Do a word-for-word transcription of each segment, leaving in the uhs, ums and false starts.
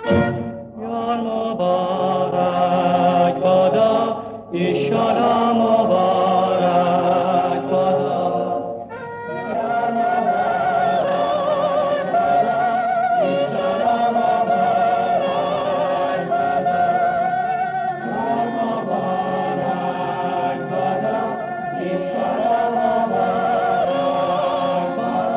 یار مبارک بادا ایشالا مبارک بادا. یار مبارک بادا ایشالا مبارک بادا. یار مبارک بادا ایشالا مبارک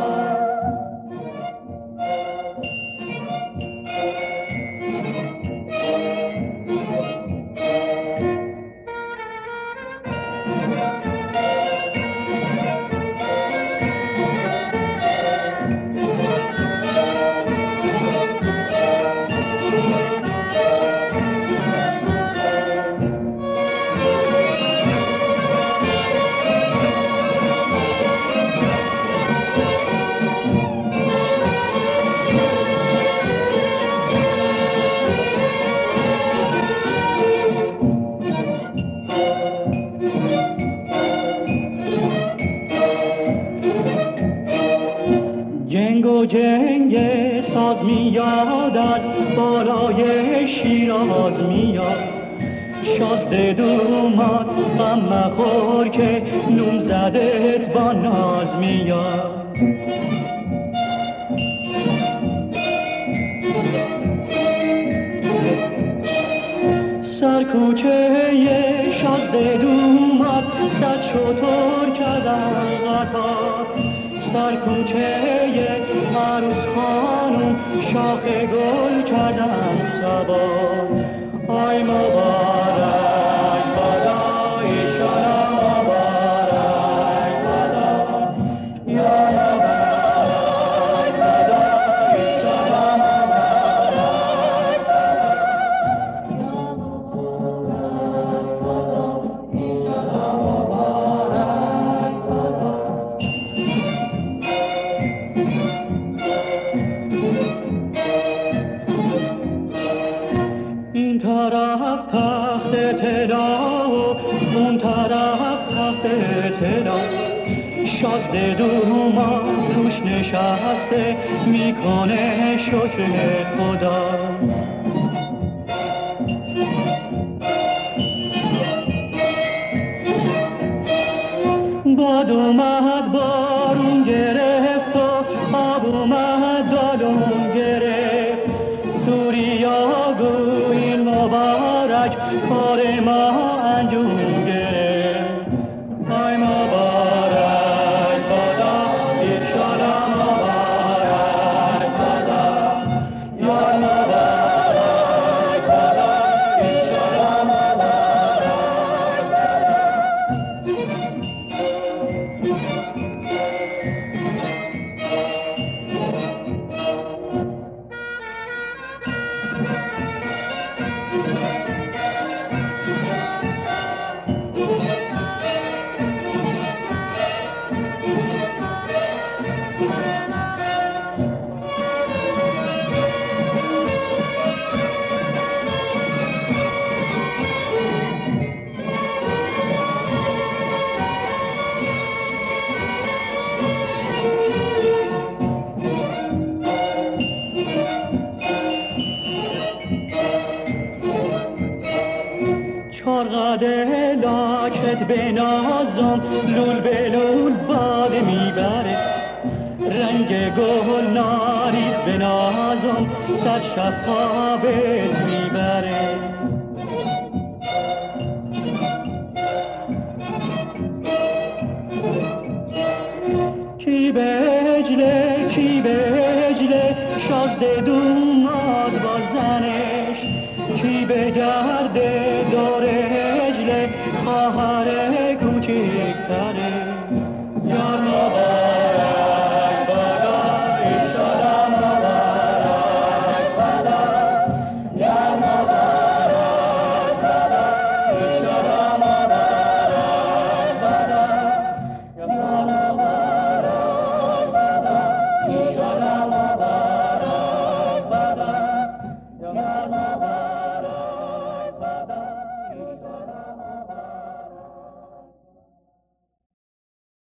جنگ و جنگ ساز میاد از بالای شیراز میاد. شازده دومان غم مخور که نوم زدت با ناز میاد. سرکوچه شازده دومان صد شتر کردن قطار. سرکوچه عروس خانم شاخ گل کردن سوار. آی مبارک بادا ایشالا مبارک بادا. یا مبارک بادا ایشالا مبارک بادا. یا مبارک بادا ایشالا مبارک بادا. این طرف تخت طلا و اون طرف تخت طلا. شازده دومان روش نشسته میکنه شکر خدا. باد اومد بارون گرفت و آب اومد دالون گرفت. سوریا گو این مبارک کار ما انجام گرفت. آی مبارک بادا ایشالا مبارک بادا. یا مبارک بادا ایشالا مبارک بادا. چارقده لاکت به نازم لول به لول باد میبره. رنگ گل ناریز به نازم سر شفابت میبره. کی بجله کی بجله شازده دوماد با زنش. کی بگرده دور هجله خواهر